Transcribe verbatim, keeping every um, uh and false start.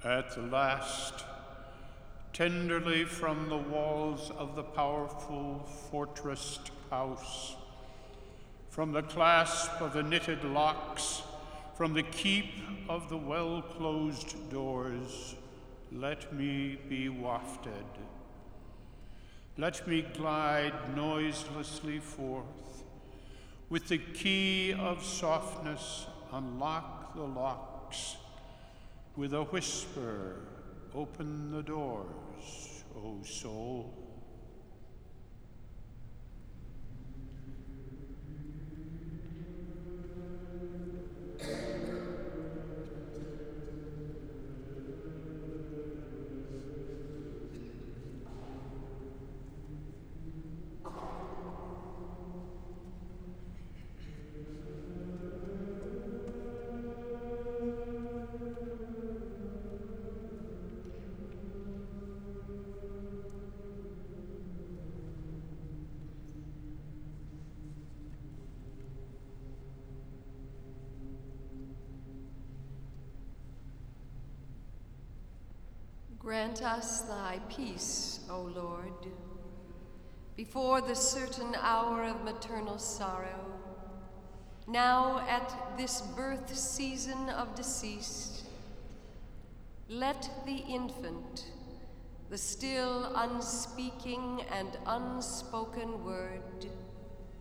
At the last, tenderly from the walls of the powerful fortressed house, from the clasp of the knitted locks, from the keep of the well-closed doors, let me be wafted. Let me glide noiselessly forth. With the key of softness, unlock the locks. With a whisper, open the doors, O soul. Grant us thy peace, O Lord, before the certain hour of maternal sorrow, now at this birth season of deceased. Let the infant, the still unspeaking and unspoken word,